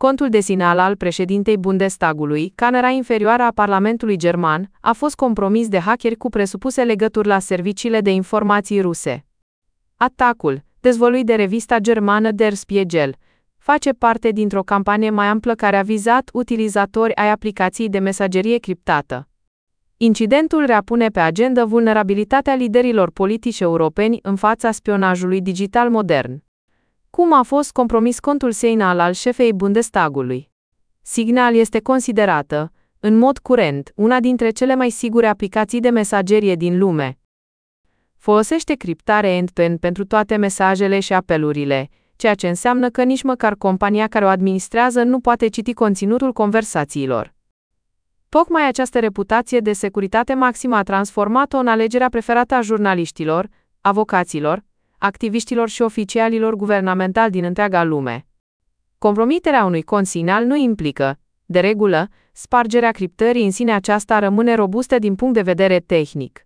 Contul de Signal al președintei Bundestagului, camera inferioară a Parlamentului german, a fost compromis de hackeri cu presupuse legături la serviciile de informații ruse. Atacul, dezvăluit de revista germană Der Spiegel, face parte dintr-o campanie mai amplă care a vizat utilizatori ai aplicației de mesagerie criptată. Incidentul reapune pe agendă vulnerabilitatea liderilor politici europeni în fața spionajului digital modern. Cum a fost compromis contul Signal al șefei Bundestagului? Signal este considerată, în mod curent, una dintre cele mai sigure aplicații de mesagerie din lume. Folosește criptare end-to-end pentru toate mesajele și apelurile, ceea ce înseamnă că nici măcar compania care o administrează nu poate citi conținutul conversațiilor. Tocmai această reputație de securitate maximă a transformat-o în alegerea preferată a jurnaliștilor, avocaților, activiștilor și oficialilor guvernamentali din întreaga lume. Compromiterea unui cont Signal nu implică, de regulă, spargerea criptării în sine, aceasta rămâne robustă din punct de vedere tehnic.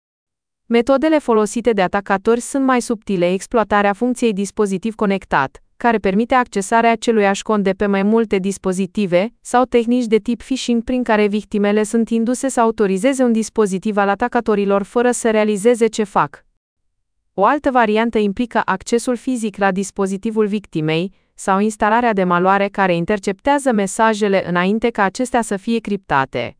Metodele folosite de atacatori sunt mai subtile: exploatarea funcției dispozitiv conectat, care permite accesarea aceluiași cont de pe mai multe dispozitive, sau tehnici de tip phishing prin care victimele sunt induse să autorizeze un dispozitiv al atacatorilor fără să realizeze ce fac. O altă variantă implică accesul fizic la dispozitivul victimei sau instalarea de malware care interceptează mesajele înainte ca acestea să fie criptate.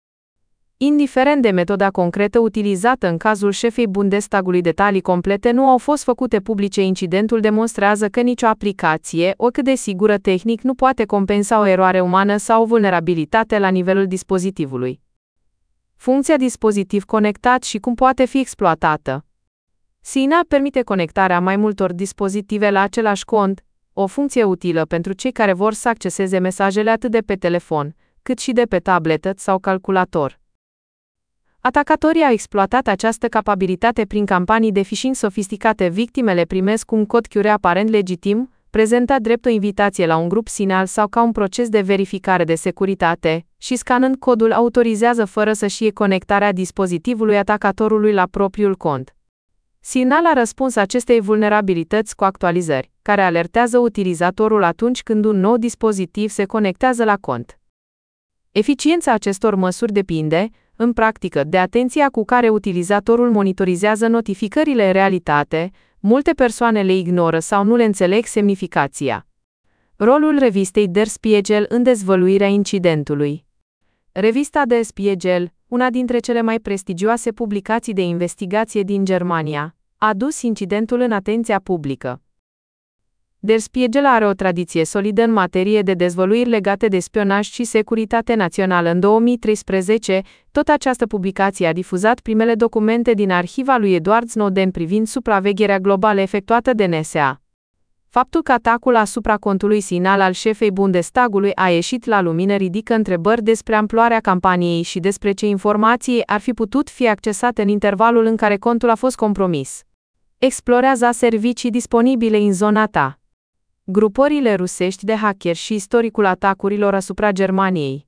Indiferent de metoda concretă utilizată în cazul șefei Bundestagului, detalii complete nu au fost făcute publice. Incidentul demonstrează că nicio aplicație, oricât de sigură tehnic, nu poate compensa o eroare umană sau o vulnerabilitate la nivelul dispozitivului. Funcția dispozitiv conectat și cum poate fi exploatată. Signal permite conectarea mai multor dispozitive la același cont, o funcție utilă pentru cei care vor să acceseze mesajele atât de pe telefon, cât și de pe tabletă sau calculator. Atacatorii au exploatat această capabilitate prin campanii de phishing sofisticate. Victimele primesc un cod QR aparent legitim, prezentat drept o invitație la un grup Signal sau ca un proces de verificare de securitate, și scanând codul autorizează fără să știe conectarea dispozitivului atacatorului la propriul cont. Signal a răspuns acestei vulnerabilități cu actualizări, care alertează utilizatorul atunci când un nou dispozitiv se conectează la cont. Eficiența acestor măsuri depinde, în practică, de atenția cu care utilizatorul monitorizează notificările. În realitate, multe persoane le ignoră sau nu le înțeleg semnificația. Rolul revistei Der Spiegel în dezvăluirea incidentului. Revista Der Spiegel, una dintre cele mai prestigioase publicații de investigație din Germania, a adus incidentul în atenția publică. Der Spiegel are o tradiție solidă în materie de dezvăluiri legate de spionaj și securitate națională. În 2013, tot această publicație a difuzat primele documente din arhiva lui Edward Snowden privind supravegherea globală efectuată de NSA. Faptul că atacul asupra contului Signal al șefei Bundestagului a ieșit la lumină ridică întrebări despre amploarea campaniei și despre ce informații ar fi putut fi accesate în intervalul în care contul a fost compromis. Explorează servicii disponibile în zona ta. Grupările rusești de hackeri și istoricul atacurilor asupra Germaniei.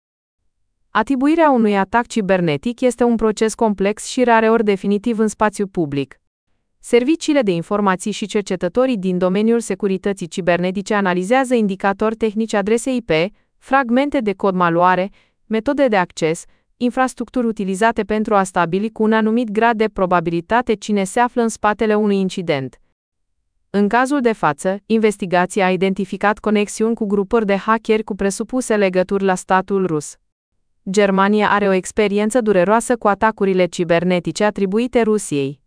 Atribuirea unui atac cibernetic este un proces complex și rareori definitiv în spațiu public. Serviciile de informații și cercetătorii din domeniul securității cibernetice analizează indicatori tehnici, adrese IP, fragmente de cod malware, metode de acces, infrastructuri utilizate pentru a stabili cu un anumit grad de probabilitate cine se află în spatele unui incident. În cazul de față, investigația a identificat conexiuni cu grupări de hackeri cu presupuse legături la statul rus. Germania are o experiență dureroasă cu atacurile cibernetice atribuite Rusiei.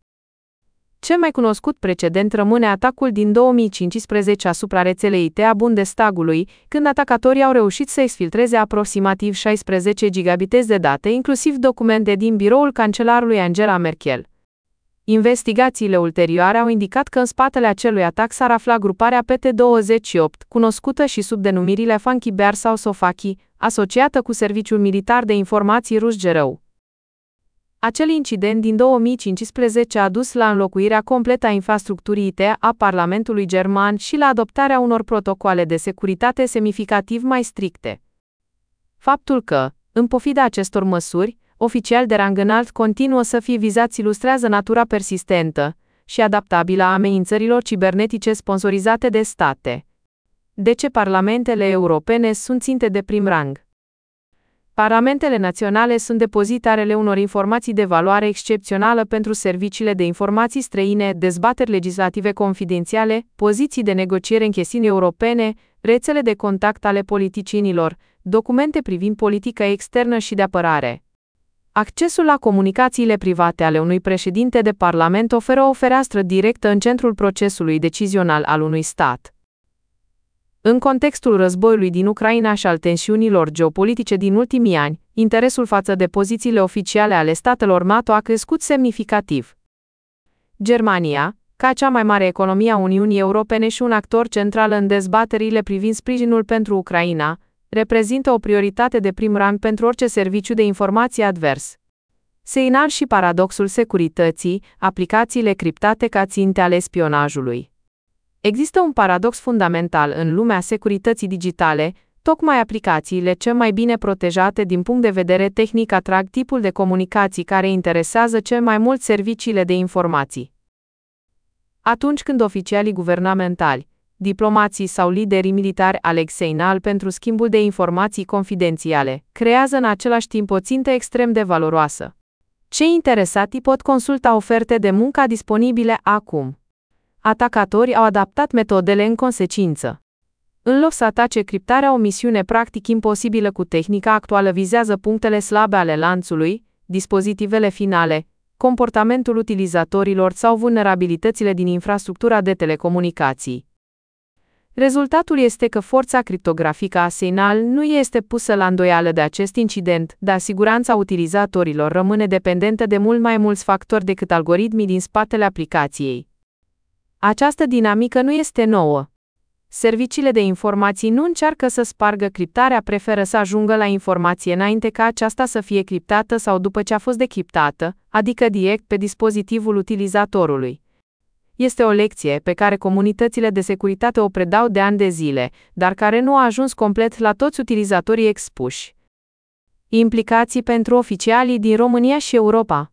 Cel mai cunoscut precedent rămâne atacul din 2015 asupra rețelei IT a Bundestagului, când atacatorii au reușit să exfiltreze aproximativ 16 gigabitezi de date, inclusiv documente din biroul cancelarului Angela Merkel. Investigațiile ulterioare au indicat că în spatele acelui atac s-ar afla gruparea PT-28, cunoscută și sub denumirile Funky Bear sau Sofaki, asociată cu Serviciul Militar de Informații rus GRU. Acel incident din 2015 a dus la înlocuirea completă a infrastructurii IT a Parlamentului german și la adoptarea unor protocoale de securitate semnificativ mai stricte. Faptul că, în pofida acestor măsuri, oficiali de rang înalt continuă să fie vizați ilustrează natura persistentă și adaptabilă a amenințărilor cibernetice sponsorizate de state. De ce parlamentele europene sunt ținte de prim rang? Parlamentele naționale sunt depozitarele unor informații de valoare excepțională pentru serviciile de informații străine, dezbateri legislative confidențiale, poziții de negociere în chestiuni europene, rețele de contact ale politicienilor, documente privind politica externă și de apărare. Accesul la comunicațiile private ale unui președinte de parlament oferă o fereastră directă în centrul procesului decizional al unui stat. În contextul războiului din Ucraina și al tensiunilor geopolitice din ultimii ani, interesul față de pozițiile oficiale ale statelor NATO a crescut semnificativ. Germania, ca cea mai mare economie a Uniunii Europene și un actor central în dezbaterile privind sprijinul pentru Ucraina, reprezintă o prioritate de prim rang pentru orice serviciu de informații advers. Seinal și paradoxul securității, aplicațiile criptate ca ținte ale spionajului. Există un paradox fundamental în lumea securității digitale, tocmai aplicațiile cel mai bine protejate din punct de vedere tehnic atrag tipul de comunicații care interesează cel mai mult serviciile de informații. Atunci când oficialii guvernamentali, diplomații sau liderii militari aleg Seinal pentru schimbul de informații confidențiale, creează în același timp o țintă extrem de valoroasă. Cei interesati pot consulta oferte de muncă disponibile acum. Atacatorii au adaptat metodele în consecință. În loc să atace criptarea, o misiune practic imposibilă cu tehnica actuală vizează punctele slabe ale lanțului, dispozitivele finale, comportamentul utilizatorilor sau vulnerabilitățile din infrastructura de telecomunicații. Rezultatul este că forța criptografică a Seinal nu este pusă la îndoială de acest incident, dar siguranța utilizatorilor rămâne dependentă de mult mai mulți factori decât algoritmii din spatele aplicației. Această dinamică nu este nouă. Serviciile de informații nu încearcă să spargă criptarea, preferă să ajungă la informație înainte ca aceasta să fie criptată sau după ce a fost decriptată, adică direct pe dispozitivul utilizatorului. Este o lecție pe care comunitățile de securitate o predau de ani de zile, dar care nu a ajuns complet la toți utilizatorii expuși. Implicații pentru oficialii din România și Europa.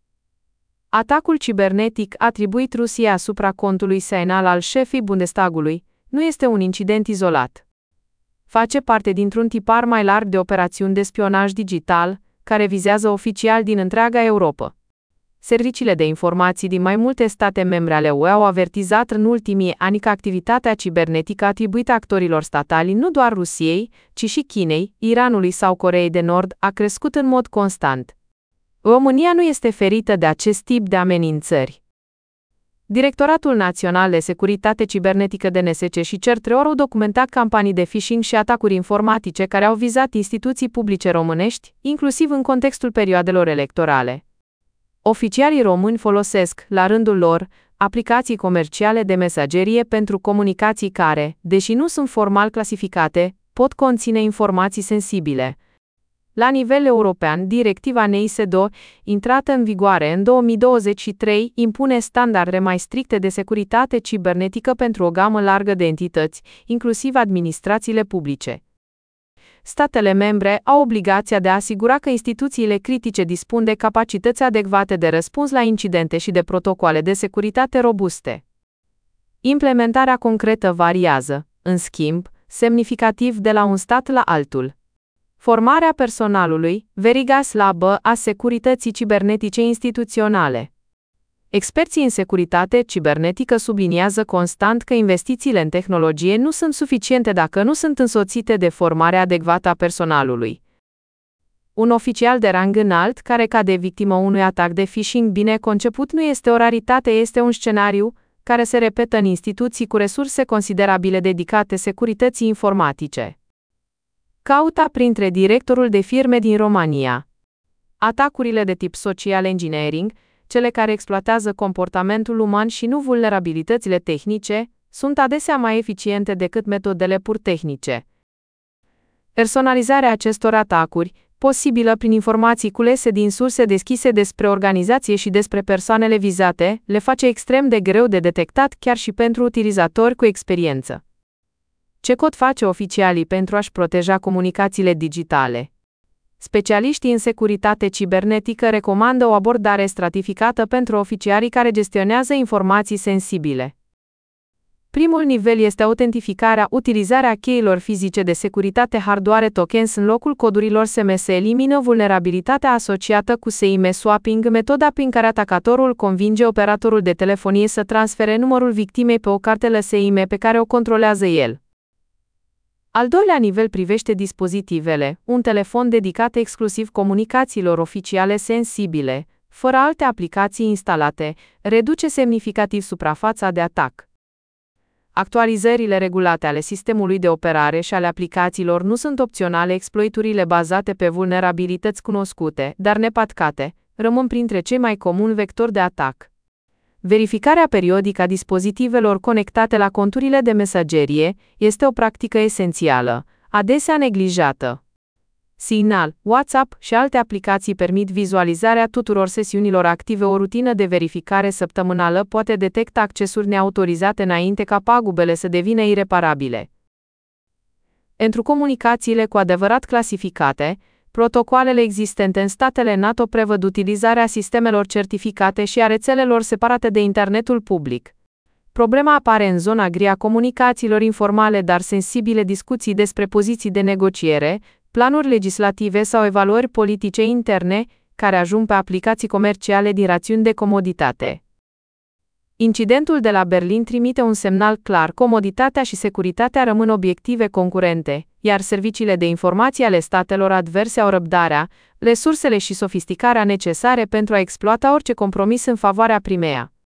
Atacul cibernetic atribuit Rusiei asupra contului Seinal al șefii Bundestagului nu este un incident izolat. Face parte dintr-un tipar mai larg de operațiuni de spionaj digital, care vizează oficiali din întreaga Europa. Serviciile de informații din mai multe state membre ale UE au avertizat în ultimii ani că activitatea cibernetică atribuită actorilor statali, nu doar Rusiei, ci și Chinei, Iranului sau Coreei de Nord, a crescut în mod constant. România nu este ferită de acest tip de amenințări. Directoratul Național de Securitate Cibernetică DNSC și CERT-REOR au documentat campanii de phishing și atacuri informatice care au vizat instituții publice românești, inclusiv în contextul perioadelor electorale. Oficialii români folosesc, la rândul lor, aplicații comerciale de mesagerie pentru comunicații care, deși nu sunt formal clasificate, pot conține informații sensibile. La nivel european, directiva NIS-2, intrată în vigoare în 2023, impune standarde mai stricte de securitate cibernetică pentru o gamă largă de entități, inclusiv administrațiile publice. Statele membre au obligația de a asigura că instituțiile critice dispun de capacități adecvate de răspuns la incidente și de protocoale de securitate robuste. Implementarea concretă variază, în schimb, semnificativ de la un stat la altul. Formarea personalului, veriga slabă a securității cibernetice instituționale. Experții în securitate cibernetică subliniază constant că investițiile în tehnologie nu sunt suficiente dacă nu sunt însoțite de formare adecvată a personalului. Un oficial de rang înalt care cade victimă unui atac de phishing bine conceput nu este o raritate, este un scenariu care se repetă în instituții cu resurse considerabile dedicate securității informatice. Cauta printre directorul de firme din România. Atacurile de tip social engineering, cele care exploatează comportamentul uman și nu vulnerabilitățile tehnice, sunt adesea mai eficiente decât metodele pur tehnice. Personalizarea acestor atacuri, posibilă prin informații culese din surse deschise despre organizație și despre persoanele vizate, le face extrem de greu de detectat chiar și pentru utilizatori cu experiență. Ce pot face oficialii pentru a-și proteja comunicațiile digitale? Specialiștii în securitate cibernetică recomandă o abordare stratificată pentru oficialii care gestionează informații sensibile. Primul nivel este autentificarea, utilizarea cheilor fizice de securitate hardware tokens în locul codurilor SMS elimină vulnerabilitatea asociată cu SIM swapping, metoda prin care atacatorul convinge operatorul de telefonie să transfere numărul victimei pe o cartelă SIM pe care o controlează el. Al doilea nivel privește dispozitivele, un telefon dedicat exclusiv comunicațiilor oficiale sensibile, fără alte aplicații instalate, reduce semnificativ suprafața de atac. Actualizările regulate ale sistemului de operare și ale aplicațiilor nu sunt opționale. Exploiturile bazate pe vulnerabilități cunoscute, dar nepatcate, rămân printre cei mai comuni vectori de atac. Verificarea periodică a dispozitivelor conectate la conturile de mesagerie este o practică esențială, adesea neglijată. Signal, WhatsApp și alte aplicații permit vizualizarea tuturor sesiunilor active. O rutină de verificare săptămânală poate detecta accesuri neautorizate înainte ca pagubele să devină ireparabile. Pentru comunicațiile cu adevărat clasificate, protocoalele existente în statele NATO prevăd utilizarea sistemelor certificate și a rețelelor separate de internetul public. Problema apare în zona gri a comunicațiilor informale, dar sensibile. Discuții despre poziții de negociere, planuri legislative sau evaluări politice interne, care ajung pe aplicații comerciale din rațiuni de comoditate. Incidentul de la Berlin trimite un semnal clar: comoditatea și securitatea rămân obiective concurente, iar serviciile de informații ale statelor adverse au răbdarea, resursele și sofisticarea necesare pentru a exploata orice compromis în favoarea primeia.